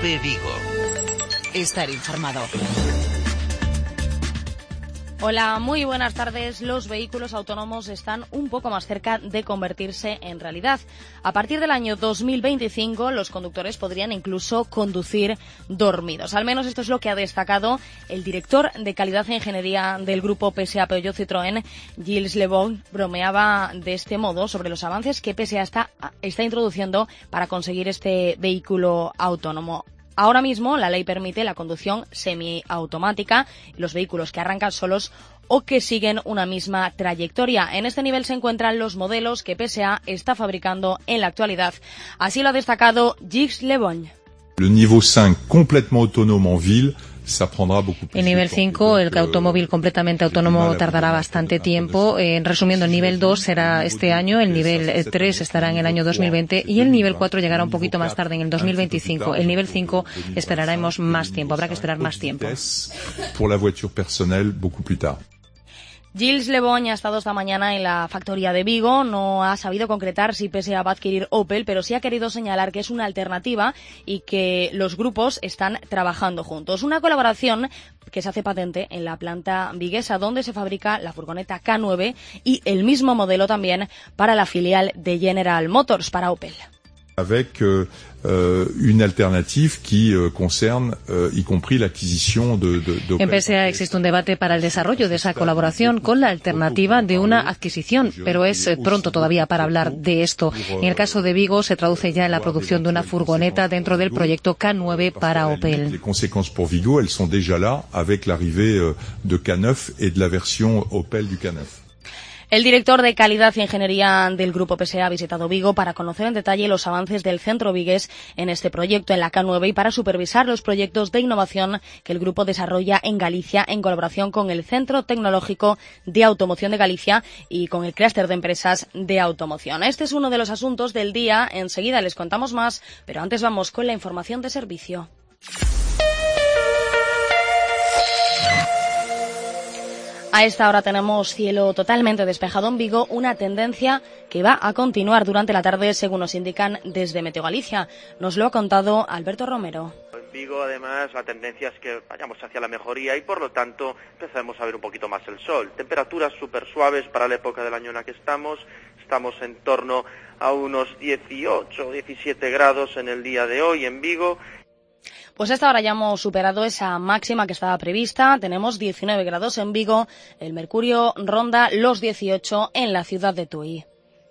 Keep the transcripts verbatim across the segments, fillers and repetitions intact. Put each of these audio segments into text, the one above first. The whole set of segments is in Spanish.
COPE Vigo. Estar informado. Hola, muy buenas tardes. Los vehículos autónomos están un poco más cerca de convertirse en realidad. A partir del año dos mil veinticinco, los conductores podrían incluso conducir dormidos. Al menos esto es lo que ha destacado el director de calidad e ingeniería del grupo P S A Peugeot Citroën, Gilles Le Bon. Bromeaba de este modo sobre los avances que P S A está, está introduciendo para conseguir este vehículo autónomo. Ahora mismo la ley permite la conducción semiautomática y los vehículos que arrancan solos o que siguen una misma trayectoria. En este nivel se encuentran los modelos que P S A está fabricando en la actualidad. Así lo ha destacado Gilles Le Bon. Le niveau cinq complètement autonome en ville. En nivel cinco, el automóvil completamente autónomo tardará bastante tiempo. Eh, resumiendo, el nivel dos será este año, el nivel tres estará en el año dos mil veinte y el nivel cuatro llegará un poquito más tarde, en el dos mil veinticinco. El nivel cinco esperaremos más tiempo, habrá que esperar más tiempo. Pour la voiture personnelle, beaucoup plus tard. Gilles Le Bon ha estado esta mañana en la factoría de Vigo. No ha sabido concretar si P S A va a adquirir Opel, pero sí ha querido señalar que es una alternativa y que los grupos están trabajando juntos. Una colaboración que se hace patente en la planta viguesa, donde se fabrica la furgoneta K nueve y el mismo modelo también para la filial de General Motors, para Opel. Avec euh, une alternative qui euh, concerne euh, y compris l'acquisition de, de, de En P S A existe un debate para el desarrollo de esa colaboración con la alternativa de una adquisición, pero es pronto todavía para hablar de esto. En el caso de Vigo se traduce ya en la producción de una furgoneta dentro del proyecto K nueve para Opel. Les conséquences pour Vigo, elles sont déjà là avec l'arrivée de K neuf et de la version Opel du K neuf. El director de calidad e ingeniería del grupo P S A ha visitado Vigo para conocer en detalle los avances del centro vigués en este proyecto, en la K nueve, y para supervisar los proyectos de innovación que el grupo desarrolla en Galicia en colaboración con el Centro Tecnológico de Automoción de Galicia y con el clúster de empresas de automoción. Este es uno de los asuntos del día. Enseguida les contamos más, pero antes vamos con la información de servicio. A esta hora tenemos cielo totalmente despejado en Vigo, una tendencia que va a continuar durante la tarde, según nos indican desde Meteo Galicia. Nos lo ha contado Alberto Romero. En Vigo, además, la tendencia es que vayamos hacia la mejoría y, por lo tanto, empezaremos a ver un poquito más el sol. Temperaturas súper suaves para la época del año en la que estamos. Estamos en torno a unos dieciocho o diecisiete grados en el día de hoy en Vigo. Pues a esta hora ya hemos superado esa máxima que estaba prevista. Tenemos diecinueve grados en Vigo. El mercurio ronda los dieciocho en la ciudad de Tui.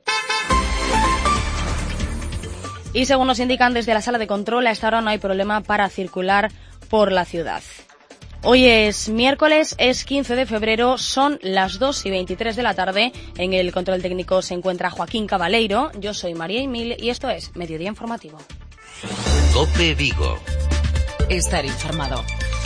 Y según nos indican desde la sala de control, a esta hora no hay problema para circular por la ciudad. Hoy es miércoles, es quince de febrero, son las dos y veintitrés de la tarde. En el control técnico se encuentra Joaquín Cabaleiro. Yo soy María Emil y esto es Mediodía Informativo. COPE Vigo. Estar informado.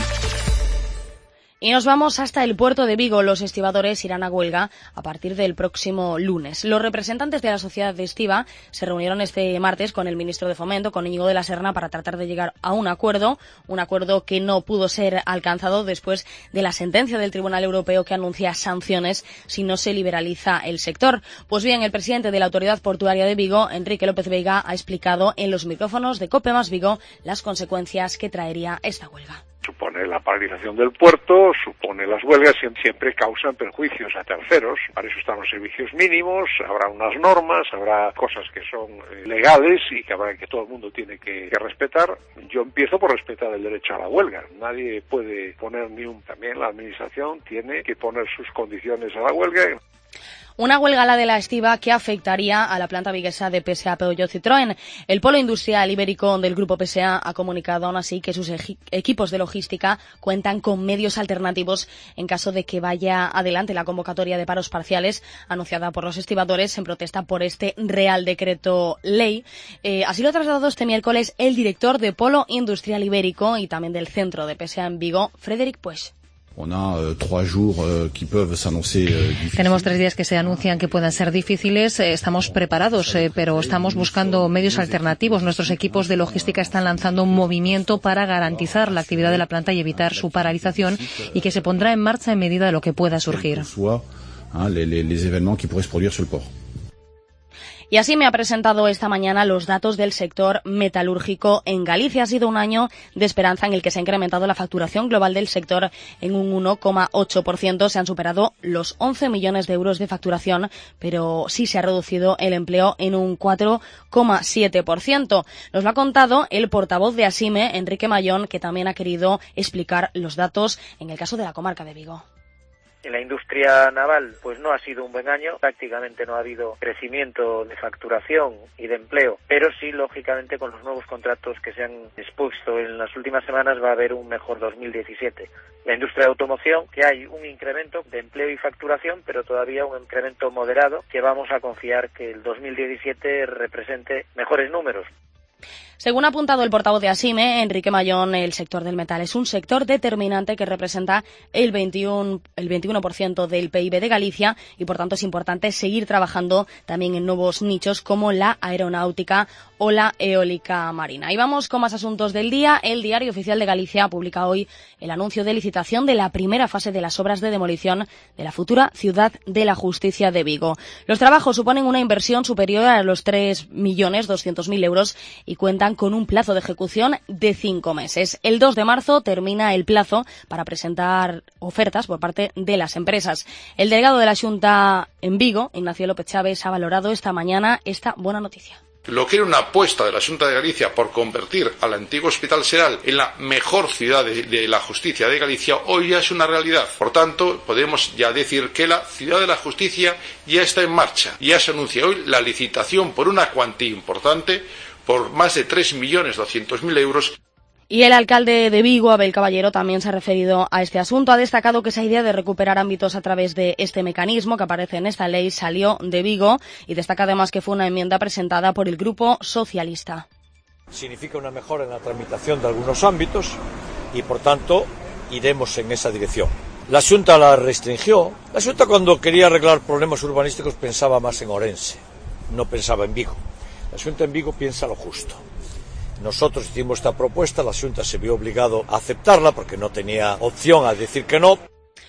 Y nos vamos hasta el puerto de Vigo. Los estibadores irán a huelga a partir del próximo lunes. Los representantes de la sociedad de estiba se reunieron este martes con el ministro de Fomento, con Íñigo de la Serna, para tratar de llegar a un acuerdo, un acuerdo que no pudo ser alcanzado después de la sentencia del Tribunal Europeo que anuncia sanciones si no se liberaliza el sector. Pues bien, el presidente de la Autoridad Portuaria de Vigo, Enrique López Veiga, ha explicado en los micrófonos de COPE más Vigo las consecuencias que traería esta huelga. Supone la paralización del puerto, supone las huelgas, siempre causan perjuicios a terceros. Para eso están los servicios mínimos, habrá unas normas, habrá cosas que son legales y que habrá que todo el mundo tiene que, que respetar. Yo empiezo por respetar el derecho a la huelga. Nadie puede poner ni un... También la administración tiene que poner sus condiciones a la huelga. Una huelga, la de la estiba, que afectaría a la planta viguesa de P S A Peugeot Citroën. El polo industrial ibérico del grupo P S A ha comunicado aún así que sus equipos de logística cuentan con medios alternativos en caso de que vaya adelante la convocatoria de paros parciales anunciada por los estibadores en protesta por este Real Decreto Ley. Eh, así lo ha trasladado este miércoles el director de Polo Industrial Ibérico y también del centro de P S A en Vigo, Frédéric Puech. Tenemos tres días que se anuncian que puedan ser difíciles. Estamos preparados, pero estamos buscando medios alternativos. Nuestros equipos de logística están lanzando un movimiento para garantizar la actividad de la planta y evitar su paralización, y que se pondrá en marcha en medida de lo que pueda surgir. Y así me ha presentado esta mañana los datos del sector metalúrgico en Galicia. Ha sido un año de esperanza en el que se ha incrementado la facturación global del sector en un uno coma ocho por ciento. Se han superado los once millones de euros de facturación, pero sí se ha reducido el empleo en un cuatro coma siete por ciento. Nos lo ha contado el portavoz de ASIME, Enrique Mayón, que también ha querido explicar los datos en el caso de la comarca de Vigo. En la industria naval, pues no ha sido un buen año, prácticamente no ha habido crecimiento de facturación y de empleo, pero sí, lógicamente, con los nuevos contratos que se han expuesto en las últimas semanas va a haber un mejor dos mil diecisiete. La industria de automoción, que hay un incremento de empleo y facturación, pero todavía un incremento moderado, que vamos a confiar que el dos mil diecisiete represente mejores números. Según ha apuntado el portavoz de ASIME, Enrique Mayón, el sector del metal es un sector determinante que representa el veintiuno, el veintiuno por ciento del P I B de Galicia y, por tanto, es importante seguir trabajando también en nuevos nichos como la aeronáutica o la eólica marina. Y vamos con más asuntos del día. El Diario Oficial de Galicia publica hoy el anuncio de licitación de la primera fase de las obras de demolición de la futura Ciudad de la Justicia de Vigo. Los trabajos suponen una inversión superior a los tres millones doscientos mil euros y cuentan con un plazo de ejecución de cinco meses. El dos de marzo termina el plazo para presentar ofertas por parte de las empresas. El delegado de la Xunta en Vigo, Ignacio López Chávez, ha valorado esta mañana esta buena noticia. Lo que era una apuesta de la Xunta de Galicia por convertir al antiguo Hospital Xeral en la mejor ciudad de, de la justicia de Galicia, hoy ya es una realidad. Por tanto, podemos ya decir que la Ciudad de la Justicia ya está en marcha. Ya se anuncia hoy la licitación por una cuantía importante, por más de tres millones doscientos mil euros. Y el alcalde de Vigo, Abel Caballero, también se ha referido a este asunto. Ha destacado que esa idea de recuperar ámbitos a través de este mecanismo que aparece en esta ley salió de Vigo y destaca además que fue una enmienda presentada por el Grupo Socialista. Significa una mejora en la tramitación de algunos ámbitos y, por tanto, iremos en esa dirección. La Xunta la restringió. La Xunta, cuando quería arreglar problemas urbanísticos, pensaba más en Orense, no pensaba en Vigo. La Xunta en Vigo piensa lo justo. Nosotros hicimos esta propuesta, la Xunta se vio obligado a aceptarla porque no tenía opción a decir que no.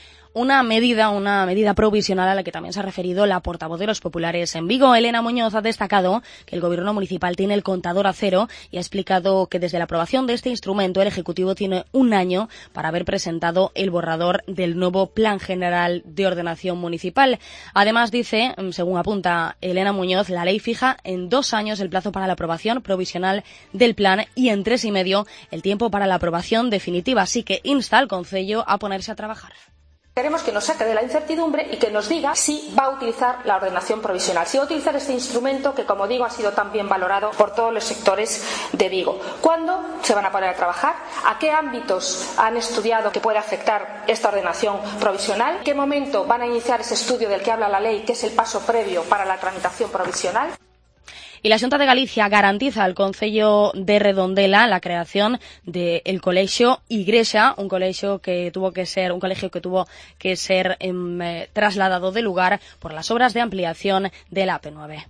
Una medida, una medida provisional a la que también se ha referido la portavoz de los populares en Vigo. Elena Muñoz ha destacado que el gobierno municipal tiene el contador a cero y ha explicado que desde la aprobación de este instrumento el Ejecutivo tiene un año para haber presentado el borrador del nuevo Plan General de Ordenación Municipal. Además, dice, según apunta Elena Muñoz, la ley fija en dos años el plazo para la aprobación provisional del plan y en tres y medio el tiempo para la aprobación definitiva. Así que insta al Concello a ponerse a trabajar. Queremos que nos saque de la incertidumbre y que nos diga si va a utilizar la ordenación provisional, si va a utilizar este instrumento que, como digo, ha sido tan bien valorado por todos los sectores de Vigo. ¿Cuándo se van a poner a trabajar? ¿A qué ámbitos han estudiado que puede afectar esta ordenación provisional? ¿En qué momento van a iniciar ese estudio del que habla la ley, que es el paso previo para la tramitación provisional? Y la Xunta de Galicia garantiza al Concello de Redondela la creación del colegio Igrexa, un colegio que tuvo que ser un colegio que tuvo que ser eh, trasladado de lugar por las obras de ampliación de la A P nueve.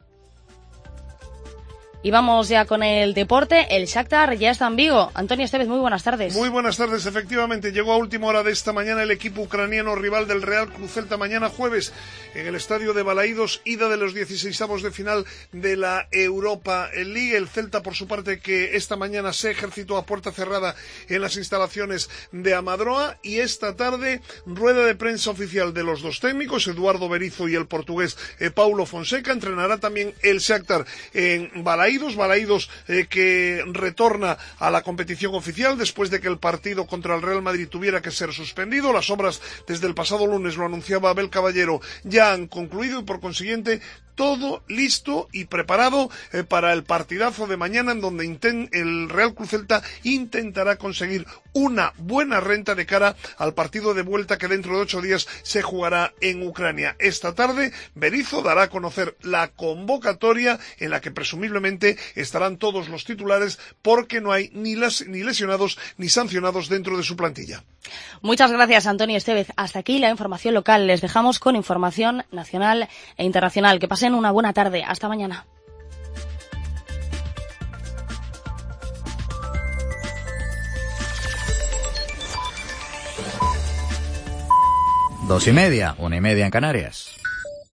Y vamos ya con el deporte. El Shakhtar ya está en Vigo. Antonio Estevez, muy buenas tardes. Muy buenas tardes, efectivamente. Llegó a última hora de esta mañana el equipo ucraniano rival del Real Cruz Celta mañana jueves en el estadio de Balaídos, ida de los dieciseisavos de final de la Europa League. El Celta, por su parte, que esta mañana se ejercitó a puerta cerrada en las instalaciones de Amadroa, y esta tarde rueda de prensa oficial de los dos técnicos, Eduardo Berizzo y el portugués eh, Paulo Fonseca. Entrenará también el Shakhtar en Balaídos. Balaídos eh, que retorna a la competición oficial después de que el partido contra el Real Madrid tuviera que ser suspendido. Las obras desde el pasado lunes, lo anunciaba Abel Caballero, ya han concluido y por consiguiente todo listo y preparado eh, para el partidazo de mañana, en donde inten- el Real Cruz Celta intentará conseguir una buena renta de cara al partido de vuelta que dentro de ocho días se jugará en Ucrania. Esta tarde Berizzo dará a conocer la convocatoria en la que presumiblemente estarán todos los titulares, porque no hay ni, las, ni lesionados ni sancionados dentro de su plantilla. Muchas gracias, Antonio Estevez. Hasta aquí la información local. Les dejamos con información nacional e internacional. Que pasen una buena tarde. Hasta mañana. Dos y media, una y media en Canarias.